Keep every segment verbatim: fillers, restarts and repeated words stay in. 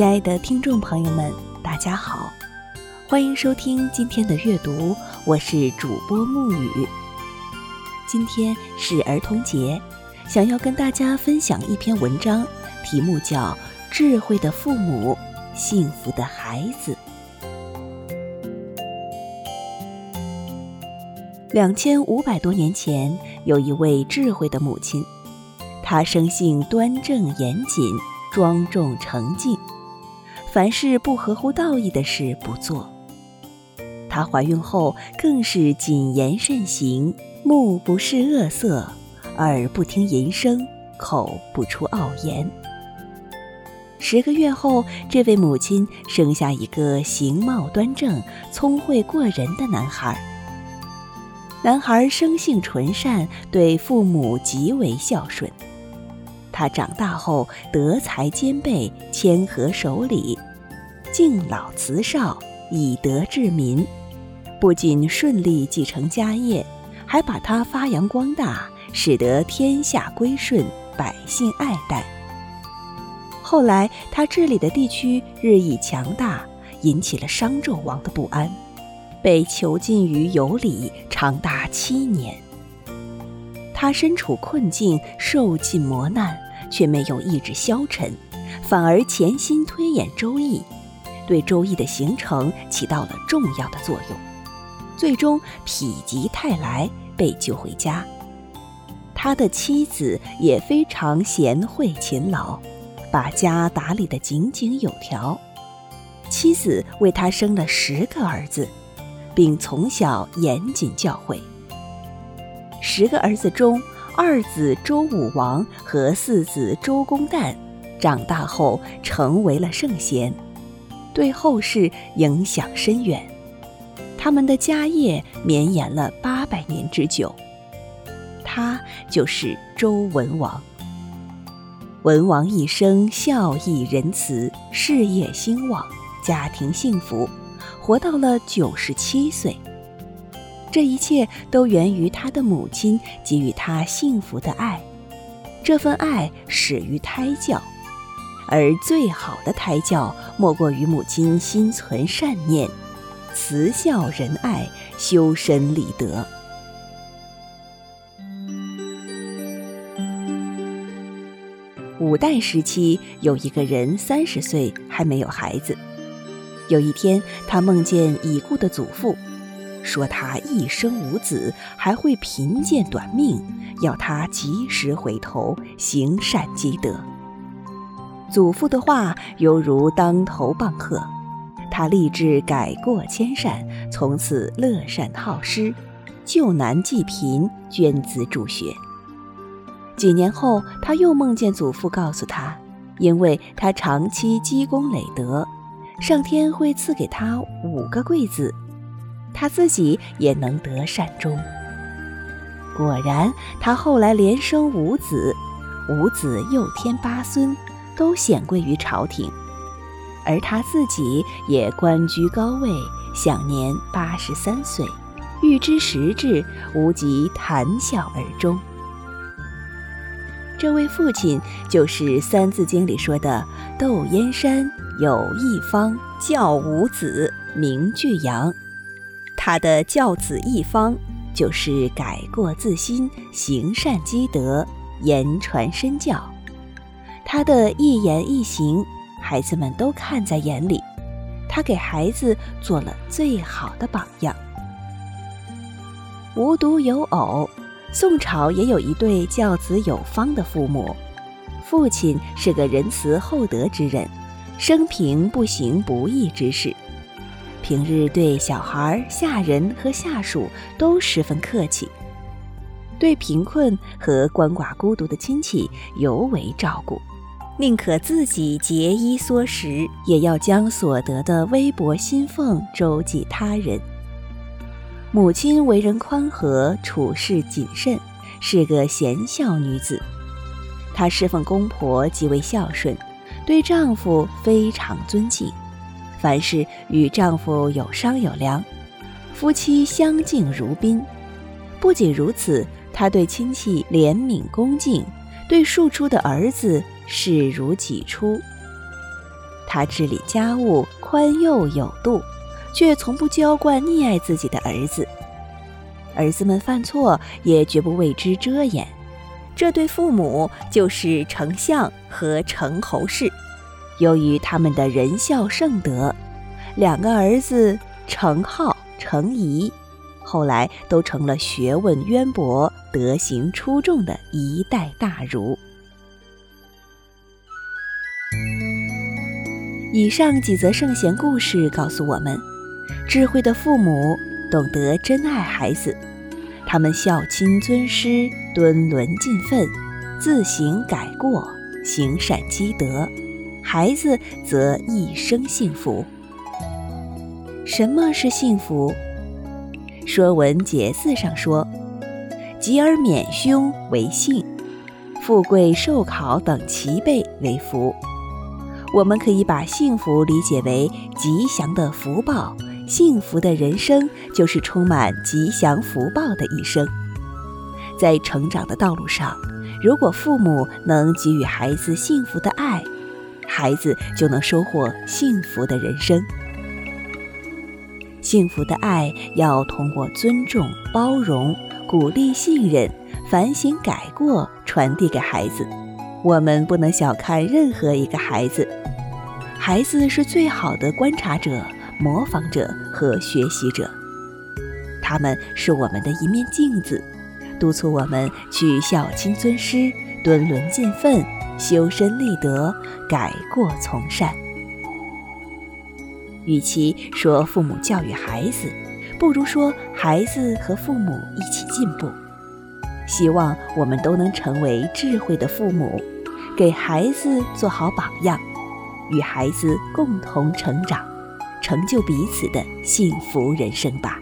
亲爱的听众朋友们，大家好，欢迎收听今天的阅读，我是主播沐雨。今天是儿童节，想要跟大家分享一篇文章，题目叫《智慧的父母，幸福的孩子》。两千五百多年前，有一位智慧的母亲，她生性端正严谨，庄重澄净，凡是不合乎道义的事不做。她怀孕后更是谨言慎行，目不视恶色，耳不听淫声，口不出傲言。十个月后，这位母亲生下一个形貌端正、聪慧过人的男孩。男孩生性纯善，对父母极为孝顺。他长大后德才兼备，谦和守礼，敬老慈少，以德治民，不仅顺利继承家业，还把他发扬光大，使得天下归顺，百姓爱戴。后来他治理的地区日益强大，引起了商纣王的不安，被囚禁于羑里长达七年。他身处困境，受尽磨难，却没有意志消沉，反而潜心推演周易，对周易的形成起到了重要的作用，最终否极泰来，被救回家。他的妻子也非常贤惠勤劳，把家打理得井井有条。妻子为他生了十个儿子，并从小严谨教诲。十个儿子中，二子周武王和四子周公旦长大后成为了圣贤，对后世影响深远。他们的家业绵延了八百年之久。他就是周文王。文王一生孝义仁慈，事业兴旺，家庭幸福，活到了九十七岁。这一切都源于他的母亲给予他幸福的爱，这份爱始于胎教，而最好的胎教莫过于母亲心存善念，慈孝仁爱，修身立德。五代时期，有一个人三十岁还没有孩子。有一天，他梦见已故的祖父，说他一生无子，还会贫贱短命，要他及时回头，行善积德。祖父的话犹如当头棒喝，他立志改过迁善，从此乐善好施，救难济贫，捐资助学。几年后，他又梦见祖父告诉他，因为他长期积功累德，上天会赐给他五个贵子，他自己也能得善终。果然，他后来连生五子，五子又添八孙，都显贵于朝廷，而他自己也官居高位，享年八十三岁，欲知时至，无及谈笑而终。这位父亲就是《三字经》里说的窦燕山有一方，教五子，名俱扬。他的教子一方就是改过自新，行善积德，言传身教。他的一言一行，孩子们都看在眼里，他给孩子做了最好的榜样。无独有偶，宋朝也有一对教子有方的父母，父亲是个仁慈厚德之人，生平不行不义之事，平日对小孩、下人和下属都十分客气，对贫困和鳏寡孤独的亲戚尤为照顾，宁可自己节衣缩食，也要将所得的微薄薪俸周济他人。母亲为人宽和，处事谨慎，是个贤孝女子。她侍奉公婆极为孝顺，对丈夫非常尊敬，凡事与丈夫有商有量，夫妻相敬如宾。不仅如此，她对亲戚怜悯恭敬，对庶出的儿子视如己出。 他治理家务，宽宥有度，却从不娇惯溺爱自己的儿子。儿子们犯错也绝不为之遮掩，这对父母就是丞相和成侯氏。由于他们的仁孝圣德，两个儿子成浩、成仪后来都成了学问渊博、德行出众的一代大儒。以上几则圣贤故事告诉我们，智慧的父母懂得珍爱孩子，他们孝亲尊师，敦伦尽分，自省改过，行善积德，孩子则一生幸福。什么是幸福？说文解字上说，吉而免凶为幸，富贵寿考等齐备为福。我们可以把幸福理解为吉祥的福报，幸福的人生就是充满吉祥福报的一生。在成长的道路上，如果父母能给予孩子幸福的爱，孩子就能收获幸福的人生。幸福的爱要通过尊重、包容、鼓励、信任、反省改过传递给孩子。我们不能小看任何一个孩子，孩子是最好的观察者、模仿者和学习者，他们是我们的一面镜子，督促我们去孝亲尊师，敦伦尽分，修身立德，改过从善。与其说父母教育孩子，不如说孩子和父母一起进步。希望我们都能成为智慧的父母，给孩子做好榜样，与孩子共同成长，成就彼此的幸福人生吧。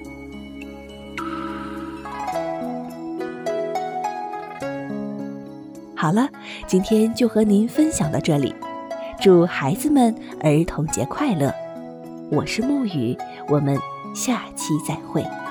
好了，今天就和您分享到这里，祝孩子们儿童节快乐！我是沐雨，我们下期再会。